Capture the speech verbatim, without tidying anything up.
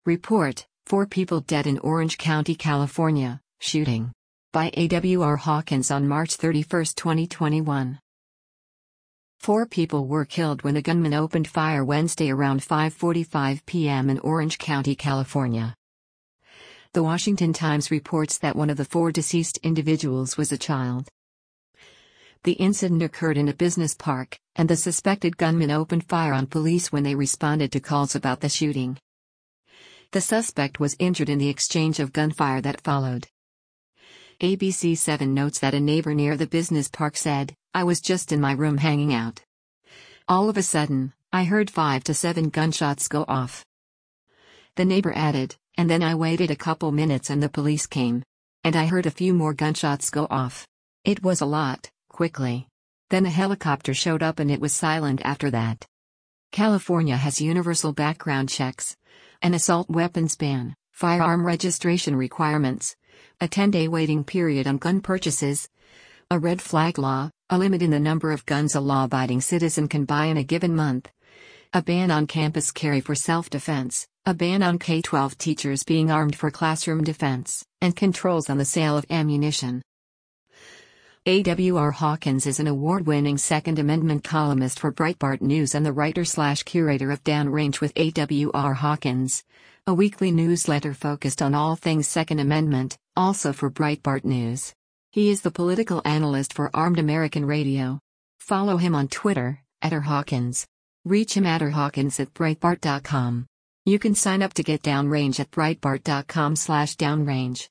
Report, four people dead in Orange County, California, shooting. By A W R Hawkins on March thirty-first, twenty twenty-one. Four people were killed when a gunman opened fire Wednesday around five forty-five p m in Orange County, California. The Washington Times reports that one of the four deceased individuals was a child. The incident occurred in a business park, and the suspected gunman opened fire on police when they responded to calls about the shooting. The suspect was injured in the exchange of gunfire that followed. A B C seven notes that a neighbor near the business park said, "I was just in my room hanging out. All of a sudden, I heard five to seven gunshots go off." The neighbor added, "And then I waited a couple minutes and the police came. And I heard a few more gunshots go off. It was a lot, quickly. Then a helicopter showed up and it was silent after that." California has universal background checks, an assault weapons ban, firearm registration requirements, a ten-day waiting period on gun purchases, a red flag law, a limit in the number of guns a law-abiding citizen can buy in a given month, a ban on campus carry for self-defense, a ban on K twelve teachers being armed for classroom defense, and controls on the sale of ammunition. A W R Hawkins is an award-winning Second Amendment columnist for Breitbart News and the writer-slash-curator of Downrange with A W R Hawkins, a weekly newsletter focused on all things Second Amendment, also for Breitbart News. He is the political analyst for Armed American Radio. Follow him on Twitter, at r hawkins. Reach him at r hawkins at breitbart dot com. You can sign up to get Downrange at breitbart dot com slash downrange.